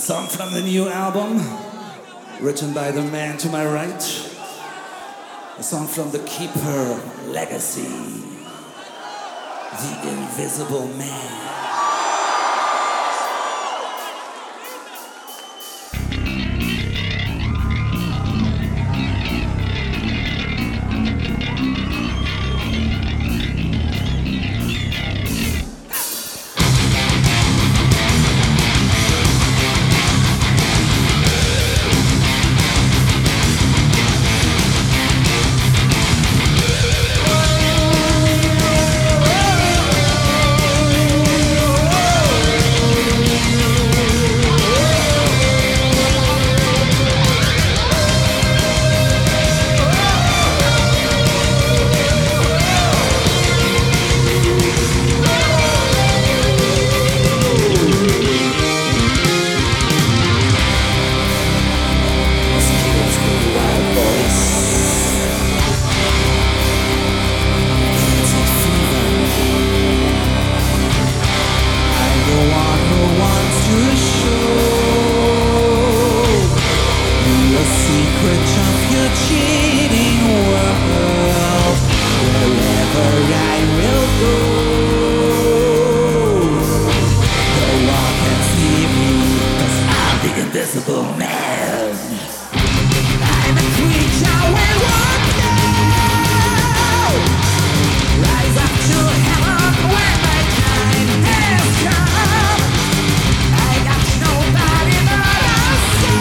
song from the new album, written by the man to my right. A song from The Keeper, Legacy, The Invisible Man. Invisible man. I'm a creature with one now. Rise up to heaven when my time has come. I got nobody but a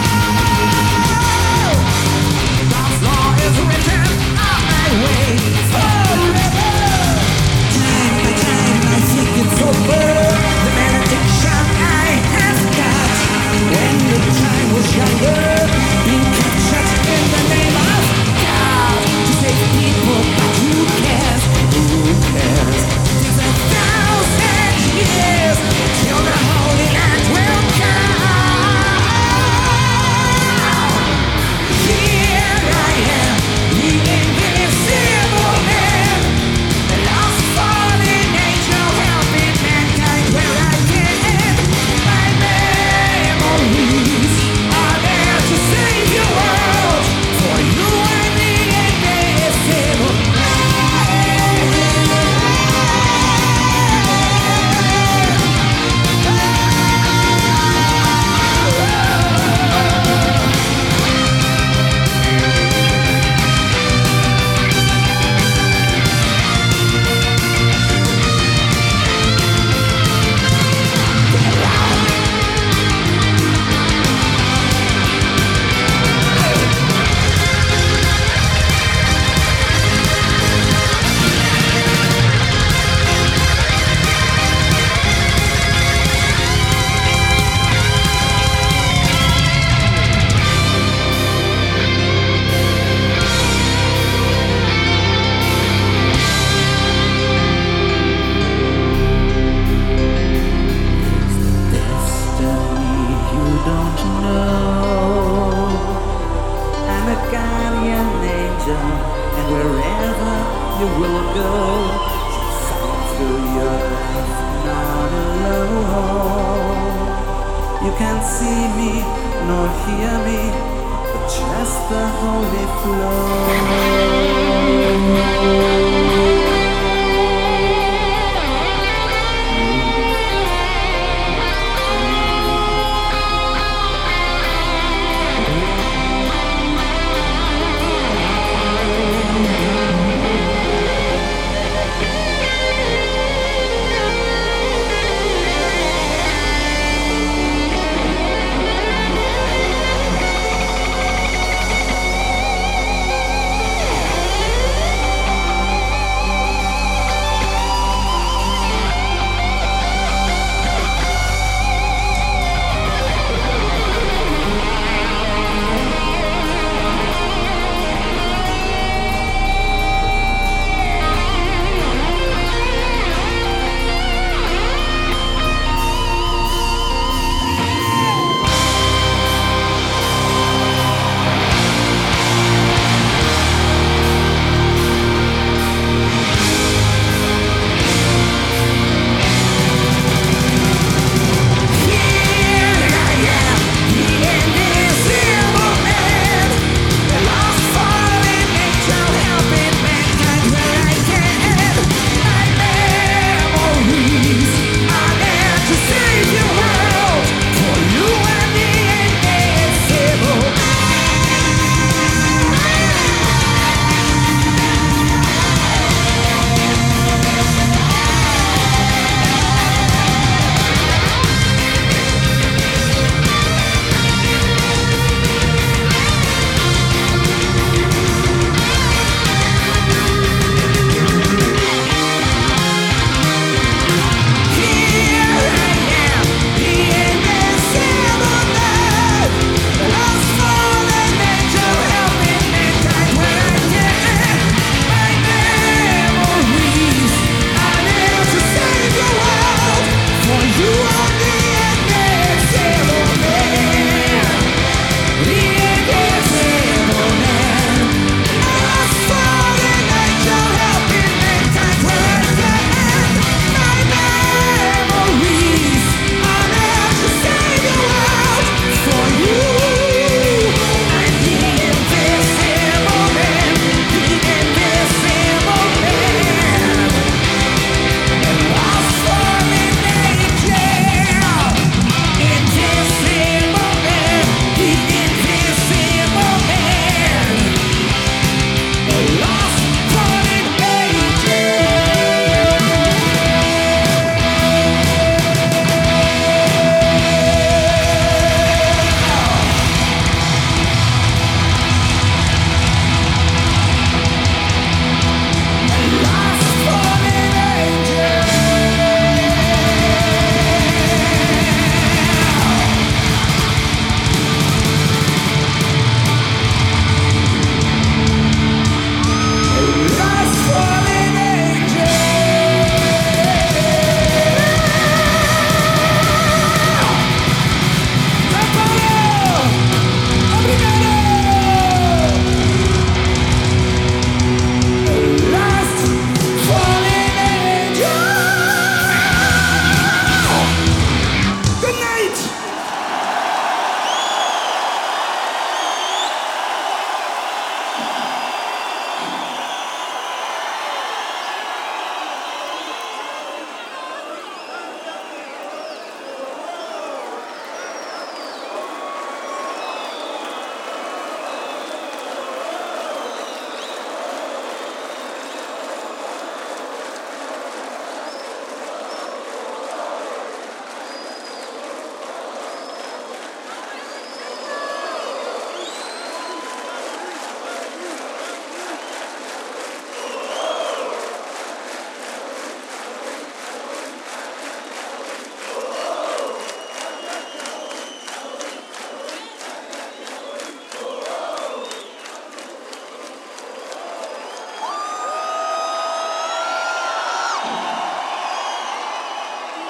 soul. God's law is written on my way forever. Time by time I think it's over. The malediction I have got. When the time was younger, being captured in the name of God to save people, but who cares? Who cares? It's 1,000 years till the Holy Land will come. Here I am, the invisible man, the lost fallen angel helping mankind where I can end my memories are there to save your world. For you and the invisible and wherever you will go, fight through your life, not alone. You can't see me nor hear me, but just the holy flow.